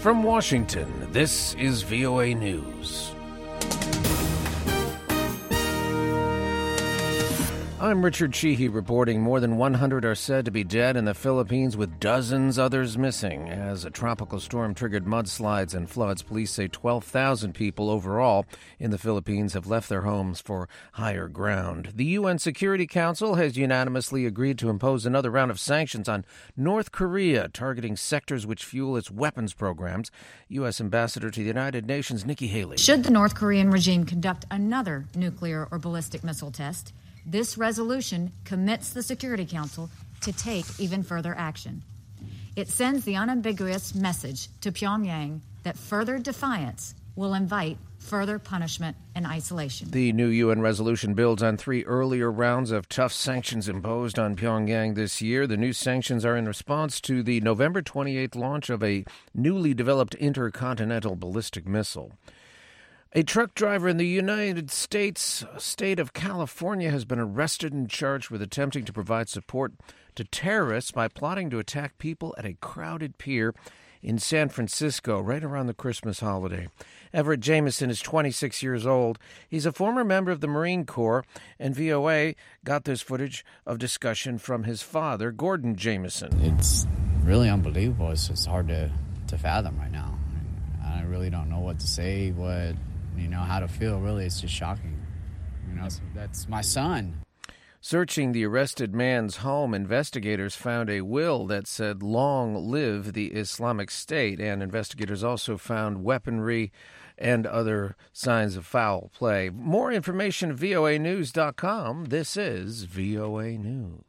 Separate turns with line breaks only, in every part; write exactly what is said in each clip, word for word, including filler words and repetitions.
from Washington, this is V O A News. I'm Richard Sheehy reporting. More than one hundred are said to be dead in the Philippines, with dozens others missing. As a tropical storm triggered mudslides and floods, police say twelve thousand people overall in the Philippines have left their homes for higher ground. The U N Security Council has unanimously agreed to impose another round of sanctions on North Korea, targeting sectors which fuel its weapons programs. U S Ambassador to the United Nations, Nikki Haley.
Should the North Korean regime conduct another nuclear or ballistic missile test, this resolution commits the Security Council to take even further action. It sends the unambiguous message to Pyongyang that further defiance will invite further punishment and isolation.
The new U N resolution builds on three earlier rounds of tough sanctions imposed on Pyongyang this year. The new sanctions are in response to the November twenty-eighth launch of a newly developed intercontinental ballistic missile. A truck driver in the United States state of California has been arrested and charged with attempting to provide support to terrorists by plotting to attack people at a crowded pier in San Francisco right around the Christmas holiday. Everett Jameson is twenty-six years old. He's a former member of the Marine Corps, and V O A got this footage of discussion from his father, Gordon Jameson.
It's really unbelievable. It's just hard to, to fathom right now. I really don't know what to say, what... You know, how to feel, really. It's just shocking. You know, that's my son.
Searching the arrested man's home, investigators found a will that said, "Long live the Islamic State," and investigators also found weaponry and other signs of foul play. More information at V O A news dot com. This is V O A News.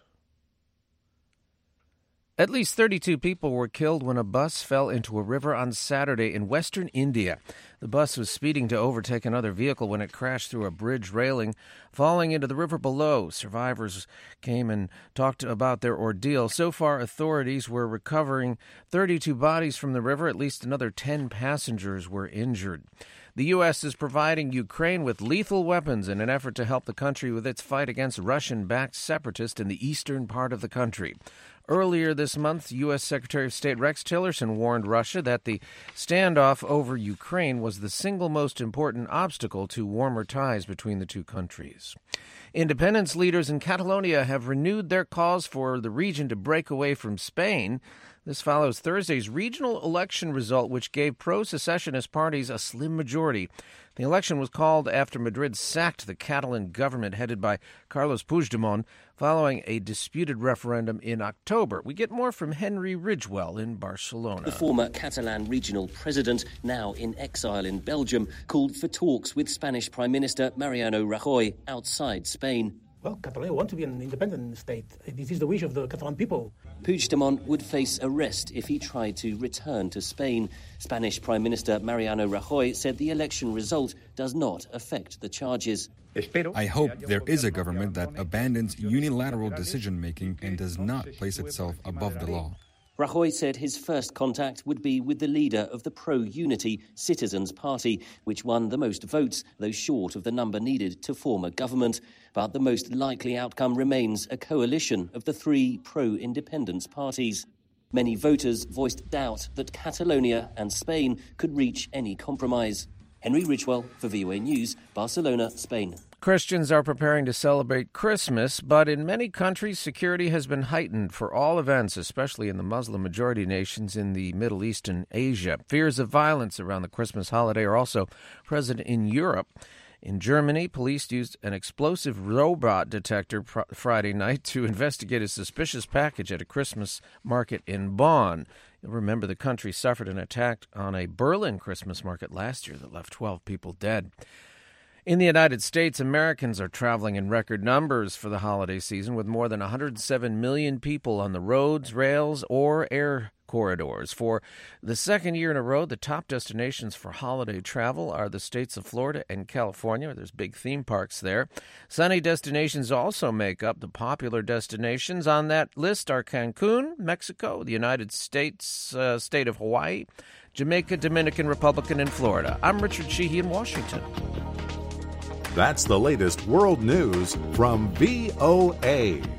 At least thirty-two people were killed when a bus fell into a river on Saturday in western India. The bus was speeding to overtake another vehicle when it crashed through a bridge railing, falling into the river below. Survivors came and talked about their ordeal. So far, authorities were recovering thirty-two bodies from the river. At least another ten passengers were injured. The U S is providing Ukraine with lethal weapons in an effort to help the country with its fight against Russian-backed separatists in the eastern part of the country. Earlier this month, U S Secretary of State Rex Tillerson warned Russia that the standoff over Ukraine was the single most important obstacle to warmer ties between the two countries. Independence leaders in Catalonia have renewed their calls for the region to break away from Spain. This follows Thursday's regional election result, which gave pro-secessionist parties a slim majority. The election was called after Madrid sacked the Catalan government headed by Carlos Puigdemont following a disputed referendum in October. We get more from Henry Ridgewell in Barcelona.
The former Catalan regional president, now in exile in Belgium, called for talks with Spanish Prime Minister Mariano Rajoy outside Spain.
Well, Catalonia wants to be an independent state. This is the wish of the Catalan people.
Puigdemont would face arrest if he tried to return to Spain. Spanish Prime Minister Mariano Rajoy said the election result does not affect the charges.
I hope there is a government that abandons unilateral decision-making and does not place itself above the law.
Rajoy said his first contact would be with the leader of the pro-unity Citizens Party, which won the most votes, though short of the number needed to form a government. But the most likely outcome remains a coalition of the three pro-independence parties. Many voters voiced doubt that Catalonia and Spain could reach any compromise. Henry Ridgewell for V O A News, Barcelona, Spain.
Christians are preparing to celebrate Christmas, but in many countries, security has been heightened for all events, especially in the Muslim-majority nations in the Middle East and Asia. Fears of violence around the Christmas holiday are also present in Europe. In Germany, police used an explosive robot detector pr- Friday night to investigate a suspicious package at a Christmas market in Bonn. You'll remember the country suffered an attack on a Berlin Christmas market last year that left twelve people dead. In the United States, Americans are traveling in record numbers for the holiday season, with more than one hundred seven million people on the roads, rails, or air corridors. For the second year in a row, the top destinations for holiday travel are the states of Florida and California. There's big theme parks there. Sunny destinations also make up the popular destinations. On that list are Cancun, Mexico, the United States, uh, state of Hawaii, Jamaica, Dominican Republic, and Florida. I'm Richard Sheehy in Washington.
That's the latest world news from V O A.